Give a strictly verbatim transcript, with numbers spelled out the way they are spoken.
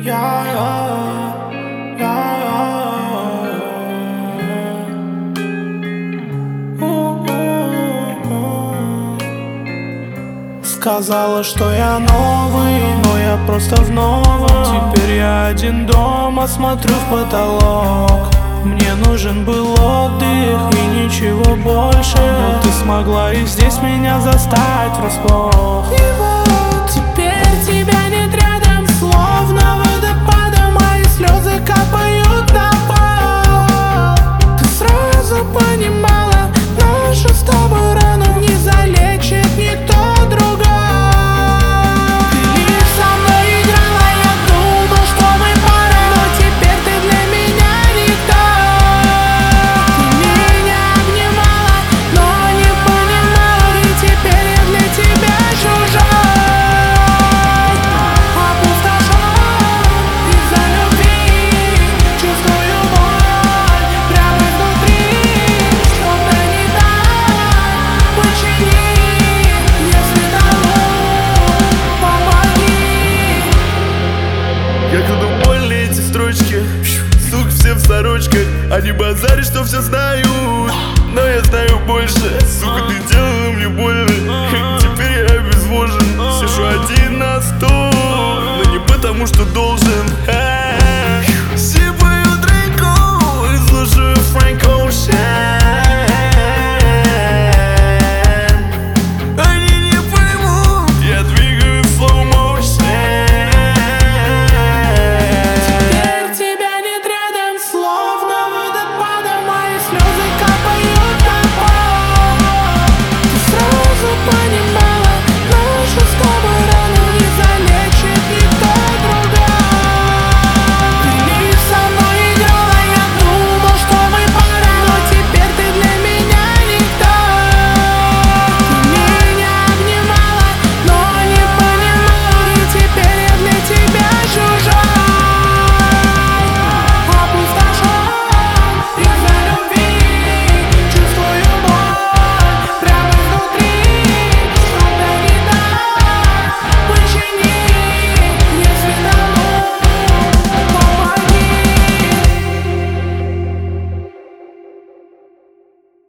Я, я, я, сказала, что я новый, но я просто в новом. Теперь я один дома, смотрю в потолок. Мне нужен был отдых и ничего больше, но ты смогла и здесь меня застать врасплох. И вот теперь тебя нет рядом, словно водопадом мои слезы капают на пол. Ты сразу понимала, нашу с тобой рану не залечит никто другой. Ты лишь со мной играла, я думал, что мы пара, но теперь ты для меня никто. Ты меня обнимала, но не понимала, и теперь я для тебя чужой. Опустошен из-за любви, чувствую боль прямо внутри. Что-то не так, почини, если тому помоги. Я кладу боль на эти строчки, сук все в сорочках. Они базарят, что все знают, но я знаю больше. Сука, ты делала мне больно, теперь я обезвожен. Сижу один на стол, но не потому что должен.